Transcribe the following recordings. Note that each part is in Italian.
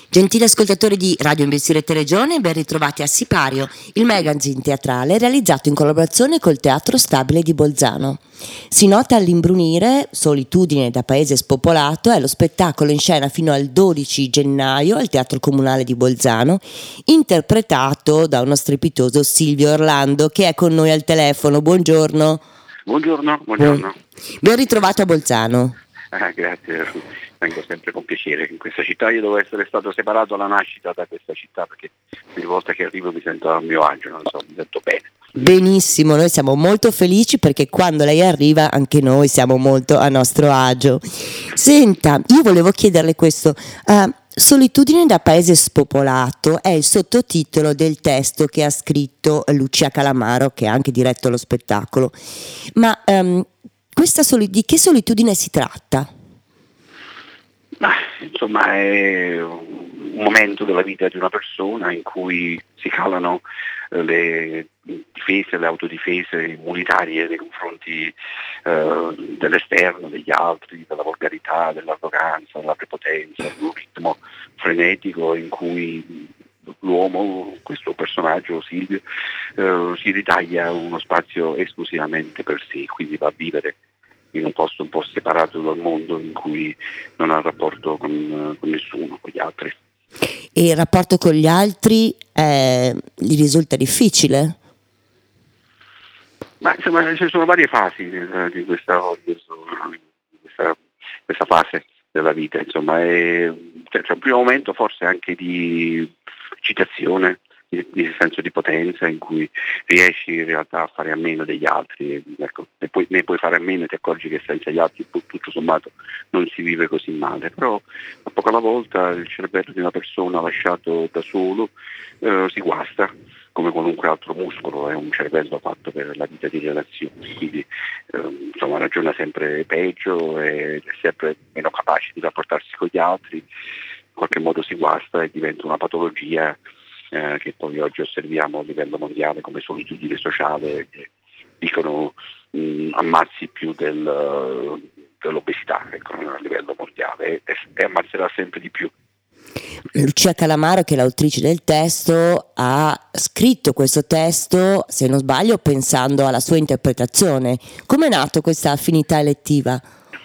Gentili ascoltatori di Radio Investire Telegione, ben ritrovati a Sipario, il magazine teatrale realizzato in collaborazione col Teatro Stabile di Bolzano. Si nota all'imbrunire, solitudine da paese spopolato, è lo spettacolo in scena fino al 12 gennaio al Teatro Comunale di Bolzano, interpretato da uno strepitoso Silvio Orlando che è con noi al telefono. Buongiorno. Buongiorno. Ben ritrovato a Bolzano. Grazie. Vengo sempre con piacere in questa città. Io devo essere stato separato alla nascita da questa città perché ogni volta che arrivo mi sento a mio agio, mi sento bene. Benissimo, noi siamo molto felici perché quando lei arriva anche noi siamo molto a nostro agio. Senta, io volevo chiederle questo. Solitudine da paese spopolato è il sottotitolo del testo che ha scritto Lucia Calamaro, che ha anche diretto lo spettacolo. Ma di che solitudine si tratta? Insomma, è un momento della vita di una persona in cui si calano le difese, le autodifese immunitarie nei confronti dell'esterno, degli altri, della volgarità, dell'arroganza, della prepotenza, di un ritmo frenetico in cui l'uomo, questo personaggio Silvio, si ritaglia uno spazio esclusivamente per sé, quindi va a vivere in un posto un po' separato dal mondo in cui non ha rapporto con nessuno, con gli altri. E il rapporto con gli altri gli risulta difficile? Ma insomma ci sono varie fasi di questa fase della vita, insomma, c'è un primo momento forse anche di citazione, di senso di potenza in cui riesci in realtà a fare a meno degli altri, ecco, e poi ne puoi fare a meno e ti accorgi che senza gli altri tutto sommato non si vive così male, però a poco alla volta il cervello di una persona lasciato da solo si guasta come qualunque altro muscolo, è un cervello fatto per la vita di relazioni, quindi ragiona sempre peggio, è sempre meno capace di rapportarsi con gli altri, in qualche modo si guasta e diventa una patologia che poi oggi osserviamo a livello mondiale come solitudine sociale, che dicono ammazzi più dell'obesità, ecco, a livello mondiale e ammazzerà sempre di più. Lucia Calamaro, che è l'autrice del testo, ha scritto questo testo, se non sbaglio, pensando alla sua interpretazione. Come è nato questa affinità elettiva?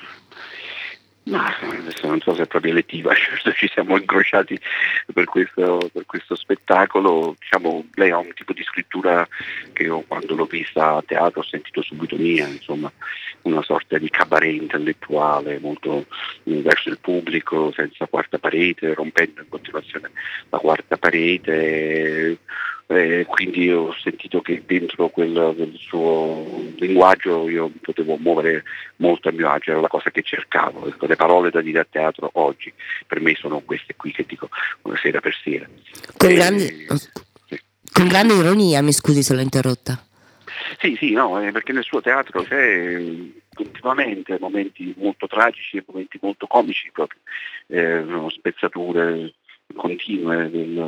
Ma adesso non so se è proprio elettiva, certo ci siamo incrociati per questo spettacolo. Diciamo, lei ha un tipo di scrittura che io quando l'ho vista a teatro ho sentito subito mia, insomma, una sorta di cabaret intellettuale molto verso il pubblico, senza quarta parete, rompendo in continuazione la quarta parete. Quindi ho sentito che dentro quel suo linguaggio io potevo muovere molto a mio agio, era la cosa che cercavo. Ecco, le parole da dire a teatro oggi per me sono queste qui che dico una sera per sera. Con grande ironia, mi scusi se l'ho interrotta. Sì, no, perché nel suo teatro c'è continuamente momenti molto tragici e momenti molto comici proprio, spezzature continue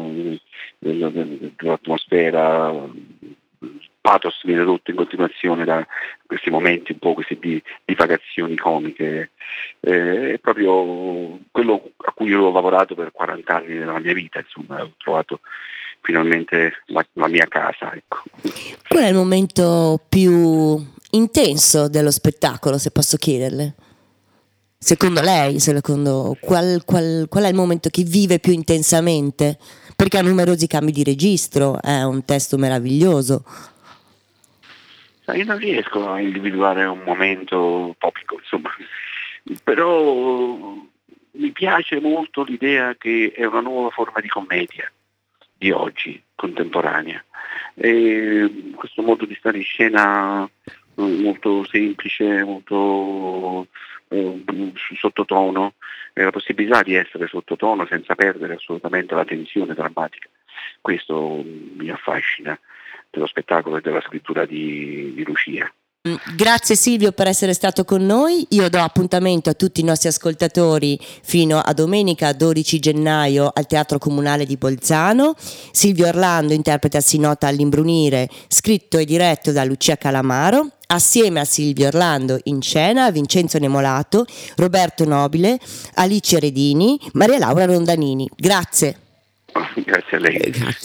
dell'atmosfera, pathos viene rotto in continuazione da questi momenti un po' questi divagazioni comiche, è proprio quello a cui io ho lavorato per 40 anni nella mia vita, insomma, ho trovato finalmente la mia casa, ecco. Qual è il momento più intenso dello spettacolo, se posso chiederle? Secondo lei, qual è il momento che vive più intensamente? Perché ha numerosi cambi di registro, è un testo meraviglioso. Io non riesco a individuare un momento topico, insomma, però mi piace molto l'idea che è una nuova forma di commedia di oggi, contemporanea. E questo modo di stare in scena molto semplice, molto sottotono, e la possibilità di essere sottotono senza perdere assolutamente la tensione drammatica. Questo mi affascina dello spettacolo e della scrittura di Lucia. Grazie Silvio per essere stato con noi. Io do appuntamento a tutti i nostri ascoltatori fino a domenica 12 gennaio al Teatro Comunale di Bolzano. Silvio Orlando interpreta Si nota all'imbrunire, scritto e diretto da Lucia Calamaro. assieme a Silvio Orlando, in scena Vincenzo Nemolato, Roberto Nobile, Alice Redini, Maria Laura Rondanini. Grazie. Grazie a lei. Grazie.